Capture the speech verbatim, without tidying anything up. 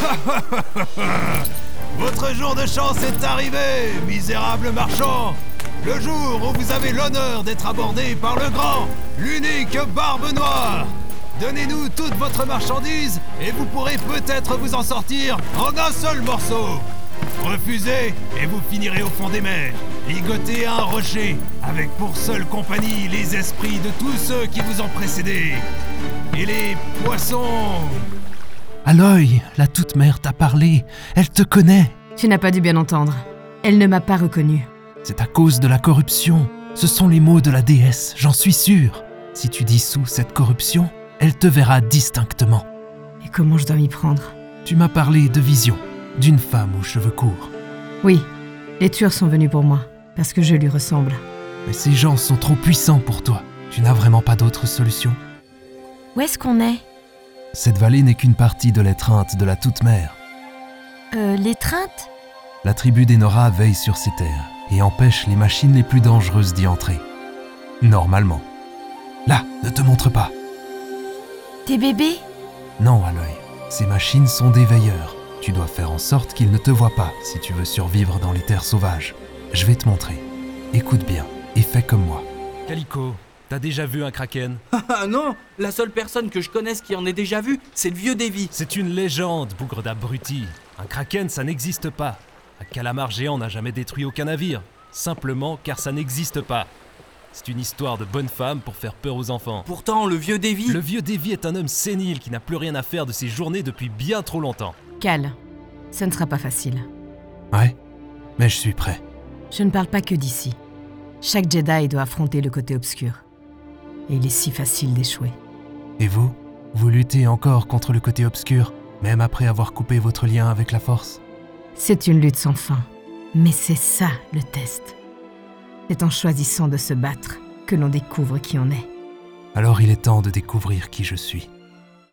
Votre jour de chance est arrivé, misérable marchand. Le jour où vous avez l'honneur d'être abordé par le grand, l'unique Barbe Noire. Donnez-nous toute votre marchandise et vous pourrez peut-être vous en sortir en un seul morceau. Refusez et vous finirez au fond des mers, ligoté à un rocher, avec pour seule compagnie les esprits de tous ceux qui vous ont précédé. Et les poissons... Aloy, la toute-mère t'a parlé, elle te connaît. Tu n'as pas dû bien entendre. Elle ne m'a pas reconnu. C'est à cause de la corruption. Ce sont les mots de la déesse, j'en suis sûr. Si tu dissous cette corruption, elle te verra distinctement. Et comment je dois m'y prendre? Tu m'as parlé de vision, d'une femme aux cheveux courts. Oui, les tueurs sont venus pour moi, parce que je lui ressemble. Mais ces gens sont trop puissants pour toi. Tu n'as vraiment pas d'autre solution? Où est-ce qu'on est? Cette vallée n'est qu'une partie de l'étreinte de la toute-mère. Euh, l'étreinte? La tribu des Nora veille sur ces terres et empêche les machines les plus dangereuses d'y entrer. Normalement. Là, ne te montre pas. Tes bébés? Non, Aloy. Ces machines sont des veilleurs. Tu dois faire en sorte qu'ils ne te voient pas si tu veux survivre dans les terres sauvages. Je vais te montrer. Écoute bien et fais comme moi. Calico, t'as déjà vu un kraken? Ah non, la seule personne que je connaisse qui en ait déjà vu, c'est le vieux Davy. C'est une légende, bougre d'abruti. Un kraken, ça n'existe pas. Un calamar géant n'a jamais détruit aucun navire. Simplement car ça n'existe pas. C'est une histoire de bonne femme pour faire peur aux enfants. Pourtant, le vieux Davy... Le vieux Davy est un homme sénile qui n'a plus rien à faire de ses journées depuis bien trop longtemps. Cal, ce ne sera pas facile. Ouais, mais je suis prêt. Je ne parle pas que d'ici. Chaque Jedi doit affronter le côté obscur. Et il est si facile d'échouer. Et vous? Vous luttez encore contre le côté obscur, même après avoir coupé votre lien avec la Force? C'est une lutte sans fin. Mais c'est ça, le test. C'est en choisissant de se battre que l'on découvre qui on est. Alors il est temps de découvrir qui je suis.